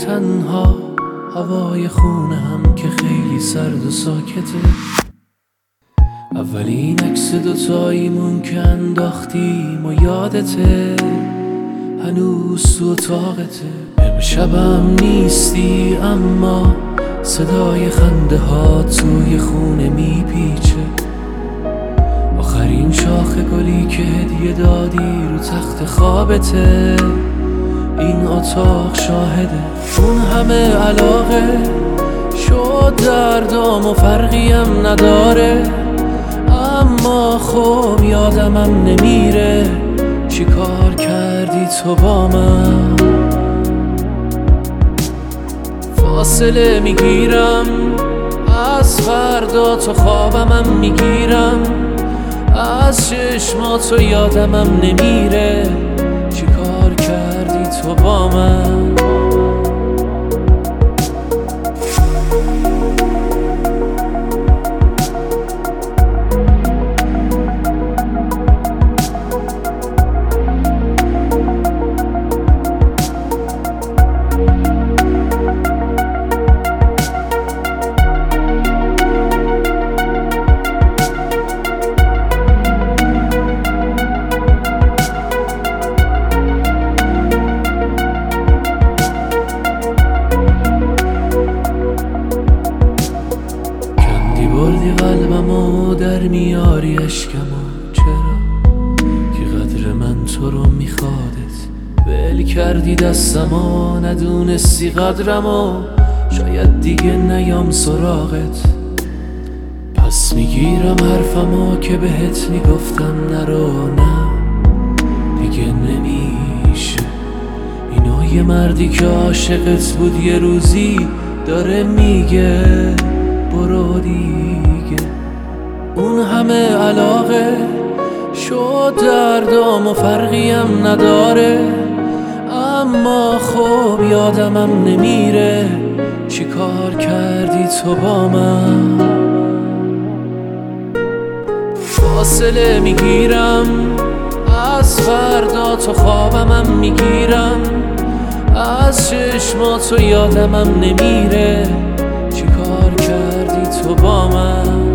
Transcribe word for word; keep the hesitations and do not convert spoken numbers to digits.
تنها هوای خونه هم که خیلی سرد و ساکته. اولین عکس دوتاییمون که انداختیم و یادته، هنوز تو اتاقته. امشبم نیستی اما صدای خنده ها توی خونه میپیچه. آخرین شاخ گلی که هدیه دادی رو تخت خوابته، این اتاق شاهده. اون همه علاقه شد دردام و فرقیم نداره، اما خب یادمم نمیره چی کار کردی تو با من. فاصله میگیرم از فردا، تو خوابمم میگیرم از چشماتو، یادمم نمیره چی کار کردی تو با من. بردی قلبمو در میاری اشکمو، چرا که قدر من تو رو میخوادت. ول کردی دستمو ندونستی قدرمو، شاید دیگه نیام سراغت. پس میگیرم حرفمو که بهت میگفتم نرو، نه دیگه نمیشه. اینو یه مردی که عاشقت بود یه روزی داره میگه برو دیگه. اون همه علاقه شد دردام و فرقیم نداره، اما خب یادمم نمیره چی کار کردی تو با من. فاصله میگیرم از فردا، تو خوابمم میگیرم از چشماتو، یادمم نمیره چی کار کردی تو با من.